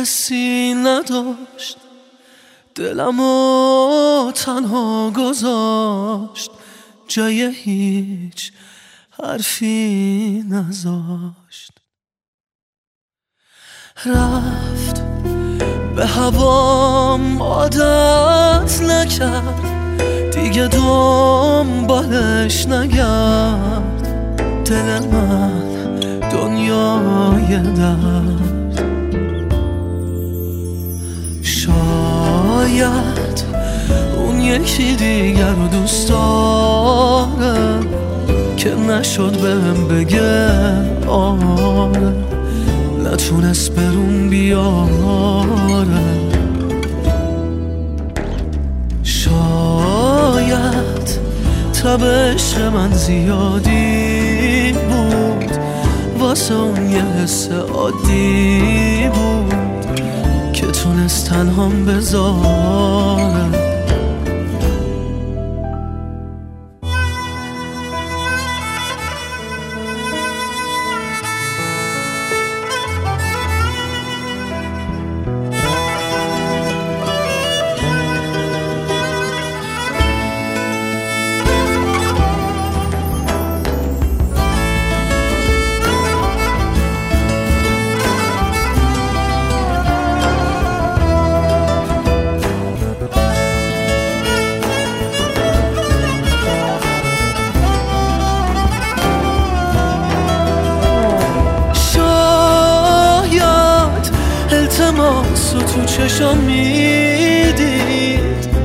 کسی نداشت، دلمو تنها گذاشت، جای هیچ حرفی نذاشت. رفت به هوام عادت نکرد، دیگه دنبالش نگرد. دل من دنیای درد، شاید اون یکی دیگر رو دوست داره که نشد بهم بگه آره، نتونست برون بیاره. شاید تب عشق من زیادی بود، واسه اون یه حس عادی بود که تونست تنهام بذاره. التماسو تو چشام میدید،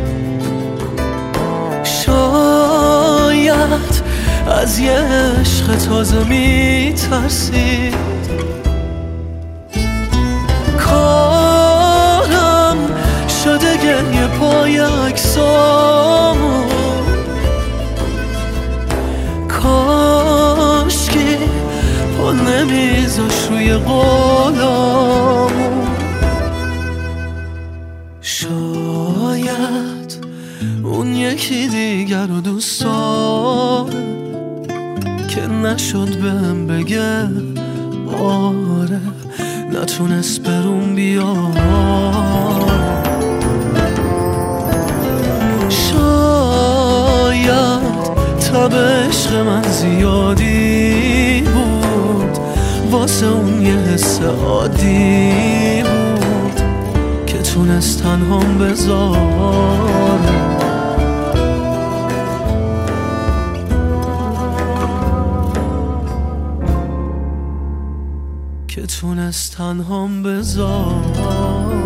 شاید از یه عشق تازه میترسید. کارم شده گریه پای عکسامو، کاشکی پا نمیذاش روی قولامو. شاید اون یکی دیگر رو دوست داره که نشد بهم بگه آره، نتونست برون بیاره. شاید تب عشق من زیادی بود، واسه اون یه حس عادی بود که تونست تنهام بذاره. که تونست تنهام بذاره.